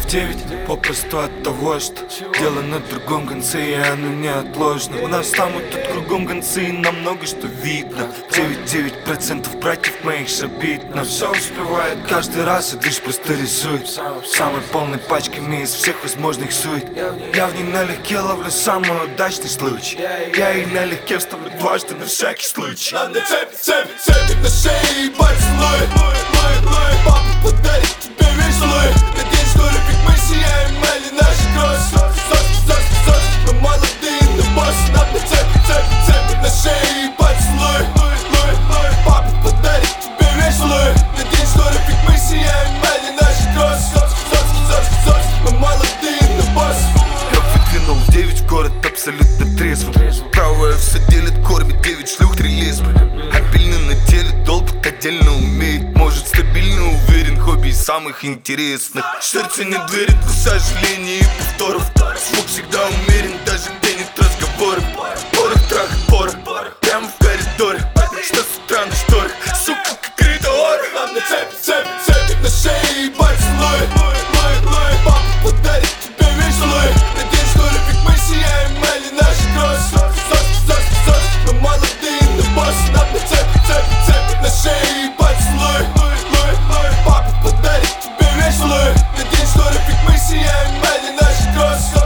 9 попросту от того, что дело на другом конце, и оно неотложно. У нас там и тут кругом концы, и нам много что видно. 99% братьев моих шабит, но все успевает каждый раз, и лишь просто рисует самой полной пачками из всех возможных сует. Я в ней налегке ловлю самый удачный случай. Я и налегке вставлю дважды на всякий случай. Нам на цепи на шее и поцелуй. Папа подарит тебе веселый. Надень шнурик, мы сияем, Мали наши кроссы. Мы молодые, но боссы. Нам на цепи на шее и поцелуй. Папа подарит тебе веселый. Надень шнурик, мы сияем, Мали наши кроссы. Мы молодые, но боссы. Я выдвинул 9 в город абсолютно трезвым. Правая все делит, кормит 9 шлюх, 3 лесбы. Обильно на теле, долбик отдельно умеет. Может стабильно уверен, хобби из самых интересных. Сердце не верит, но сожалений и повторов. Звук всегда умерен, даже где нет разговоров. Порох, трах, порох, прямо в коридоре. Что с утра на шторах, сука, как ритор. Нам на цепи на шее и поцелуй. Папа подарит тебе веселый. Надень шнурик, мы сияем, Мали наши кроссы. Мы молодые, но боссы. Нам на цепи на шее и поцелуй. Папа подарит тебе веселый. Надень шнурик, мы сияем, Мали наши кроссы.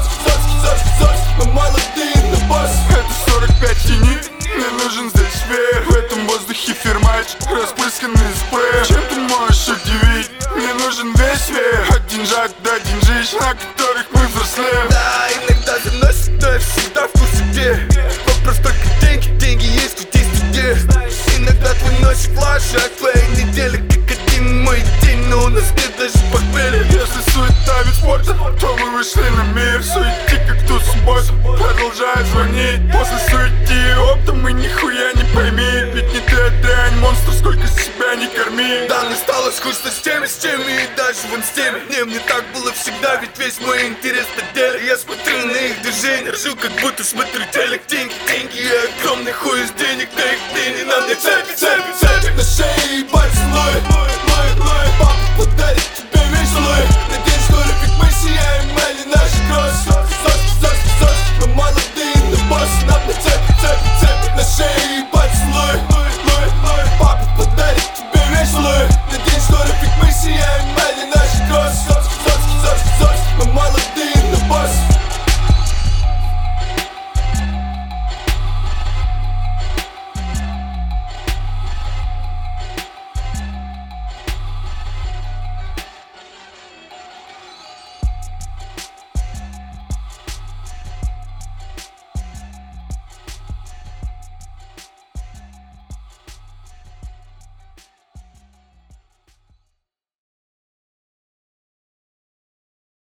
Мы молодые, но боссы. Это 45 тени, мне нужен здесь веер. В этом воздухе фермач, распрысканный спреем. Чем ты можешь удивить? Мне нужен весь веер. От деньжат до деньжищ, на которых мы взрослеем. Да, иногда заносит, но я всегда в курсе где. Вопрос только деньги есть, тут есть где. Иногда твой носик лучше, а твоя неделя как один мой день. Но у нас нет даже похмелья. Если суета вид спорта, то мы вышли на мир. Суети как ту субботу, продолжает звонить. После суети и опта мы нихуя не пойми. Ведь не ты, а дрянь, монстр, сколько себя не корми. Да, мне стало скучно с теми и даже вон с теми. Мне так было всегда, ведь весь мой интерес на деле. Я смотрю на их движения, ржу, как будто смотрю телек. Деньги и огромный хуй из денег, да их день. И нам не цепи